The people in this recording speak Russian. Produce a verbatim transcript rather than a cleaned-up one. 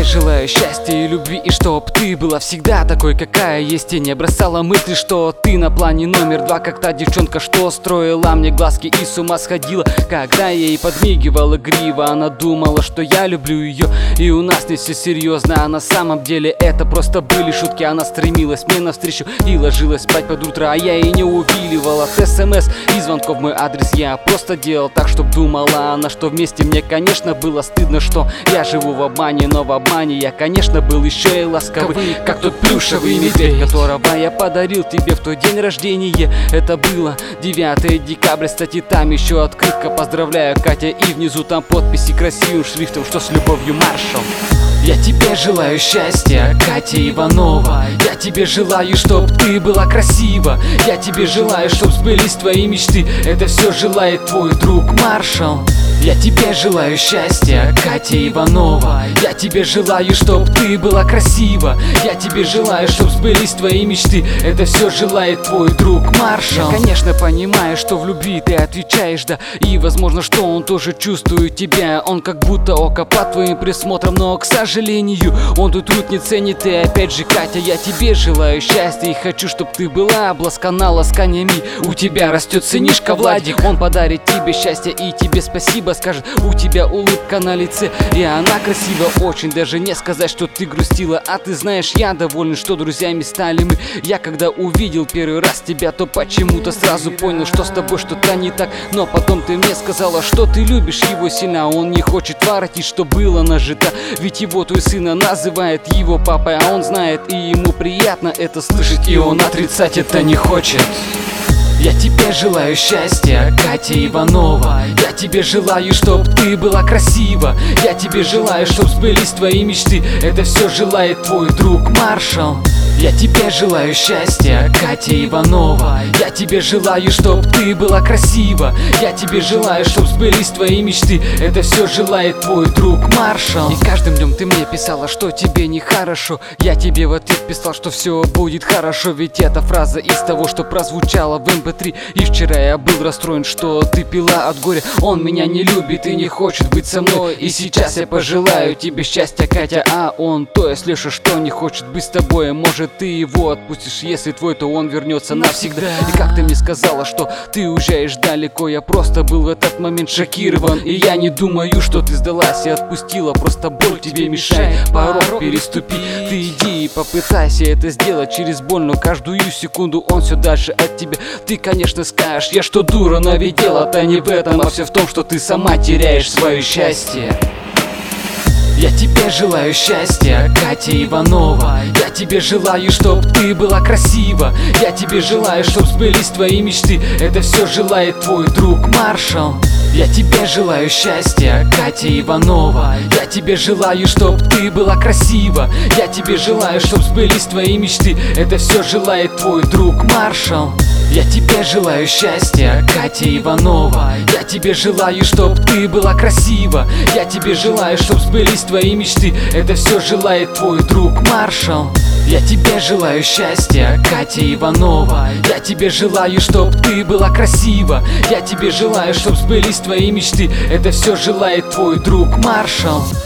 желаю счастья и любви, и чтоб ты была всегда такой, какая есть, и не бросала мысли, что ты на плане номер два, как та девчонка, что строила мне глазки и с ума сходила, когда я ей подмигивала игриво. Она думала, что я люблю ее, и у нас не все серьезно, а на самом деле это просто были шутки. Она стремилась мне навстречу и ложилась спать под утро, а я ей не увиливала от смс и звонков мой адрес. Я просто делал так, чтоб думала она, что вместе. Мне, конечно, было стыдно, что я живу в обмане, но в обмане я, конечно, был еще и ласковый, как тот плюшевый медведь, которого я подарил тебе в твой день рождения. Это было девятое декабря, кстати, там еще открытка: поздравляю, Катя, и внизу там подписи красивым шрифтом, что с любовью, Маршал. Я тебе желаю счастья, Катя Иванова. Я тебе желаю, чтоб ты была красива. Я тебе желаю, чтоб сбылись твои мечты. Это все желает твой друг Маршал. Я тебе желаю счастья, Катя Иванова. Я тебе желаю, чтоб ты была красива. Я тебе желаю, чтоб сбылись твои мечты. Это все желает твой друг Маршал. Я, конечно, понимаю, что в любви ты отвечаешь да, и возможно, что он тоже чувствует тебя. Он как будто око под твоим присмотром, но, к сожалению, он тут труд не ценит. И опять же, Катя, я тебе желаю счастья и хочу, чтоб ты была обласкана ласканиями. У тебя растет сынишка Владик, он подарит тебе счастье и тебе спасибо скажет. У тебя улыбка на лице, и она красива очень. Даже не сказать, что ты грустила. А ты знаешь, я доволен, что друзьями стали мы. Я когда увидел первый раз тебя, то почему-то сразу понял, что с тобой что-то не так. Но потом ты мне сказала, что ты любишь его сильно. А он не хочет воротить, что было нажито. Ведь его твой сына называет его папой, а он знает, и ему приятно это слышать, и он отрицать это не хочет. Я тебе желаю счастья, Катя Иванова. Я тебе желаю, чтоб ты была красива. Я тебе желаю, чтоб сбылись твои мечты. Это все желает твой друг Маршал. Я тебе желаю счастья, Катя Иванова. Я тебе желаю, чтоб ты была красива. Я тебе желаю, чтоб сбылись твои мечты. Это все желает твой друг Маршал. И каждым днем ты мне писала, что тебе нехорошо. Я тебе в ответ писал, что все будет хорошо. Ведь эта фраза из того, что прозвучала в эм пэ три. И вчера я был расстроен, что ты пила от горя. Он меня не любит и не хочет быть со мной. И сейчас я пожелаю тебе счастья, Катя. А он, то есть Леша, что не хочет быть с тобой. Может, ты его отпустишь, если твой, то он вернется навсегда. И как ты мне сказала, что ты уезжаешь далеко, я просто был в этот момент шокирован. И я не думаю, что ты сдалась и отпустила. Просто боль тебе мешает порог переступи. Ты иди и попытайся это сделать через боль, но каждую секунду он все дальше от тебя. Ты, конечно, скажешь, я что, дура, но ведь дело-то не в этом, а все в том, что ты сама теряешь свое счастье. Я тебе желаю счастья, Катя Иванова. Я тебе желаю, чтоб ты была красива. Я тебе желаю, чтоб сбылись твои мечты. Это все желает твой друг Маршал. Я тебе желаю счастья, Катя Иванова. Я тебе желаю, чтоб ты была красива. Я тебе желаю, чтоб сбылись твои мечты. Это все желает твой друг Маршал. Я тебе желаю счастья, Катя Иванова. Я тебе желаю, чтоб ты была красива. Я тебе желаю, чтоб сбылись твои мечты. Это все желает твой друг Маршал. Я тебе желаю счастья, Катя Иванова. Я тебе желаю, чтоб ты была красива. Я тебе желаю, чтоб сбылись твои мечты. Это все желает твой друг Маршал.